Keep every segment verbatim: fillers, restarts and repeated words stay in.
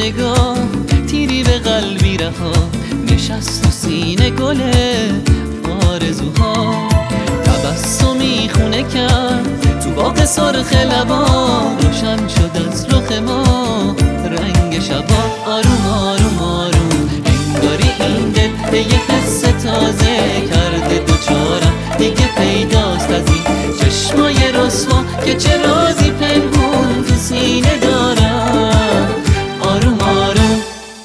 نگاه تیری به قلبی رها نشست تو سینه گل آرزوها. تبسمی خونه کرد تو باغ سرخ لبان روشن شد از رخ ما رنگ شبا. آروم آروم آروم انگاری این دل به یه حس تازه کرده دوچارم دیگه پیداست از این چشمای رسوا که چه رازی پنهون تو سینه دارم. آروم آروم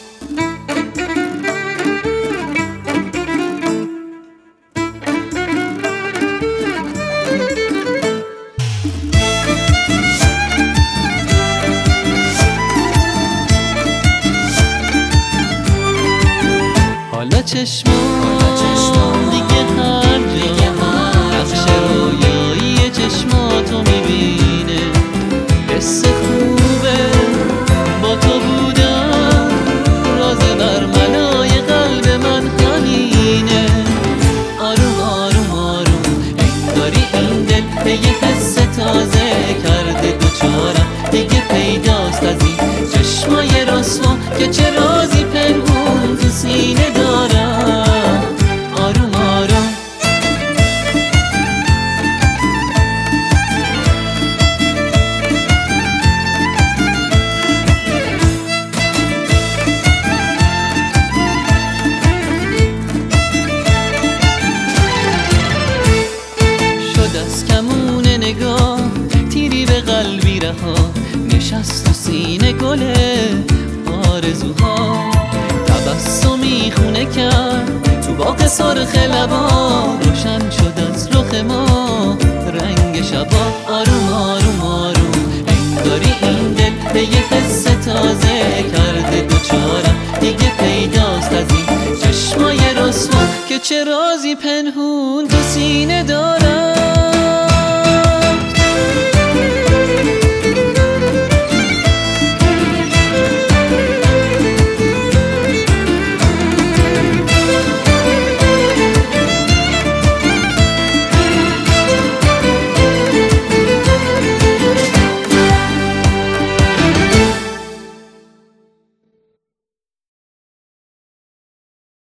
حالا چشمام دیگه هر جا نقش رویایی چشماتو میبینه. حس خوبه با تو بودم راز برملای قلب من همینه. آروم آروم آروم انگاری این دل به یه حس تازه کرده دوچارم دیگه پیداست از این چشمای رسوا که چه رازی پنهون تو سینه دارم. آروم آروم شد از کمون نگاه تیری به قلبی رها نشست تو سینه گل آرزوها. تبسمی خونه کرد تو باغ سرخ لبان روشن شد از رخ ما رنگ شبا. آروم آروم آروم انگاری این دل به یه حس تازه کرده دوچارم دیگه پیداست از این چشمای رسوا که چه رازی پنهون